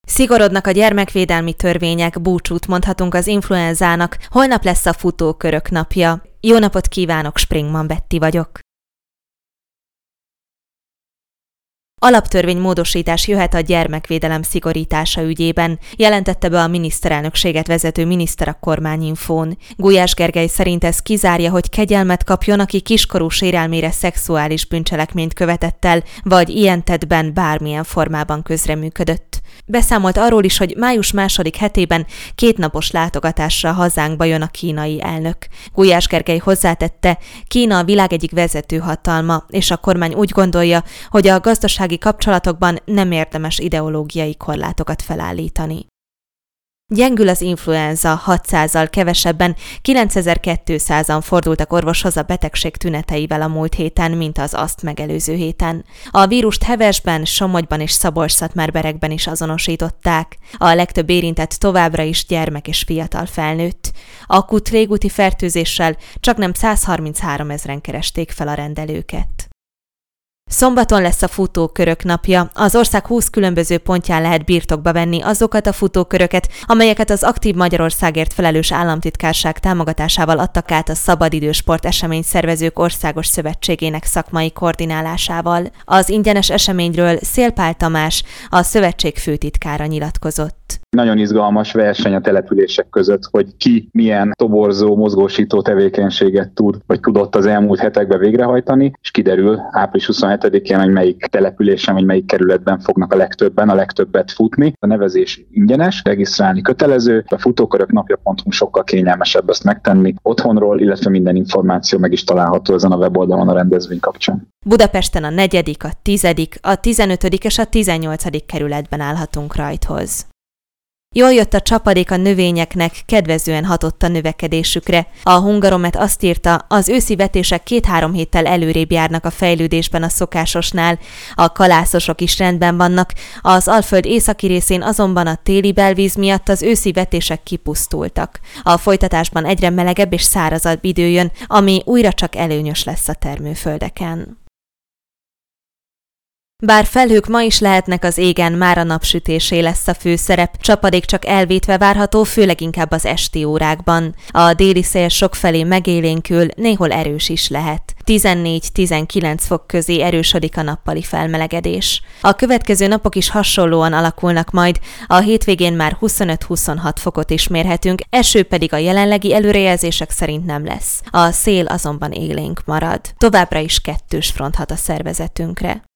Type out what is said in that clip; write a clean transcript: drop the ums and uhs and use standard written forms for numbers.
Szigorodnak a gyermekvédelmi törvények, búcsút mondhatunk az influenzának, holnap lesz a futókörök napja. Jó napot kívánok, Springman Betty vagyok. Alaptörvénymódosítás jöhet a gyermekvédelem szigorítása ügyében, jelentette be a miniszterelnökséget vezető miniszter a Kormányinfón. Gulyás Gergely szerint ez kizárja, hogy kegyelmet kapjon, aki kiskorú sérelmére szexuális bűncselekményt követett el, vagy ilyen tettben bármilyen formában közreműködött. Beszámolt arról is, hogy május 2. hetében 2 napos látogatásra hazánkba jön a kínai elnök. Gulyás Gergely hozzátette, Kína a világ egyik vezető hatalma, és a kormány úgy gondolja, hogy a gazdasági kapcsolatokban nem érdemes ideológiai korlátokat felállítani. Gyengül az influenza, 600-al kevesebben, 9200-an fordultak orvoshoz a betegség tüneteivel a múlt héten, mint az azt megelőző héten. A vírust Hevesben, Somogyban és Szabolcs-Szatmár-Berekben is azonosították. A legtöbb érintett továbbra is gyermek és fiatal felnőtt. Akut légúti fertőzéssel csaknem 133 000-en keresték fel a rendelőket. Szombaton lesz a futókörök napja. Az ország 20 különböző pontján lehet birtokba venni azokat a futóköröket, amelyeket az Aktív Magyarországért felelős államtitkárság támogatásával adtak át a Szabadidősport eseményszervezők országos szövetségének szakmai koordinálásával. Az ingyenes eseményről Szél Pál Tamás, a szövetség főtitkára nyilatkozott. Nagyon izgalmas verseny a települések között, hogy ki milyen toborzó, mozgósító tevékenységet tud, vagy tudott az elmúlt hetekben végrehajtani, és kiderül április 27-én, hogy melyik településen, vagy melyik kerületben fognak a legtöbbet futni. A nevezés ingyenes, regisztrálni kötelező, a futóköröknapja.hu sokkal kényelmesebb ezt megtenni otthonról, illetve minden információ meg is található ezen a weboldalon a rendezvény kapcsán. Budapesten a 4., a 10., a 15. és a 18. kerületben állhatunk rajthoz. Jól jött a csapadék a növényeknek, kedvezően hatott a növekedésükre. A Hungaromet azt írta, az őszi vetések 2-3 héttel előrébb járnak a fejlődésben a szokásosnál, a kalászosok is rendben vannak, az Alföld északi részén azonban a téli belvíz miatt az őszi vetések kipusztultak. A folytatásban egyre melegebb és szárazabb idő jön, ami újra csak előnyös lesz a termőföldeken. Bár felhők ma is lehetnek az égen, már a napsütésé lesz a főszerep, csapadék csak elvétve várható, főleg inkább az esti órákban. A déli szél sokfelé megélénkül, néhol erős is lehet. 14-19 fok közé erősödik a nappali felmelegedés. A következő napok is hasonlóan alakulnak majd, a hétvégén már 25-26 fokot is mérhetünk, eső pedig a jelenlegi előrejelzések szerint nem lesz. A szél azonban élénk marad. Továbbra is 2-s front hat a szervezetünkre.